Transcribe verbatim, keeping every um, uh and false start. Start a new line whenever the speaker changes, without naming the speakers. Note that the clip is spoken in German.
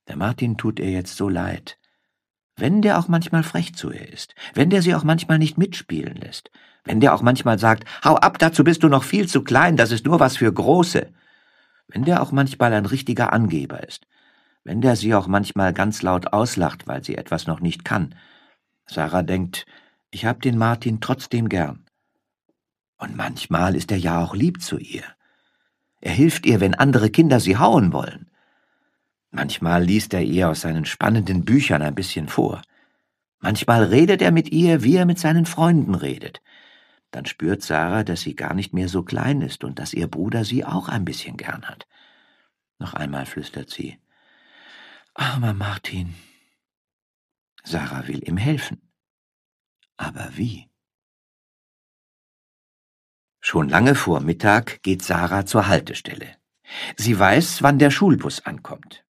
Der Martin tut ihr jetzt so leid. Wenn der auch manchmal frech zu ihr ist, wenn der sie auch manchmal nicht mitspielen lässt, wenn der auch manchmal sagt, »Hau ab, dazu bist du noch viel zu klein, das ist nur was für Große«, wenn der auch manchmal ein richtiger Angeber ist, wenn der sie auch manchmal ganz laut auslacht, weil sie etwas noch nicht kann. Sarah denkt, ich hab den Martin trotzdem gern. Und manchmal ist er ja auch lieb zu ihr. Er hilft ihr, wenn andere Kinder sie hauen wollen. Manchmal liest er ihr aus seinen spannenden Büchern ein bisschen vor. Manchmal redet er mit ihr, wie er mit seinen Freunden redet. Dann spürt Sarah, dass sie gar nicht mehr so klein ist und dass ihr Bruder sie auch ein bisschen gern hat. Noch einmal flüstert sie, »Armer Martin.« Sarah will ihm helfen. Aber wie? Schon lange vor Mittag geht Sarah zur Haltestelle. Sie weiß, wann der Schulbus ankommt.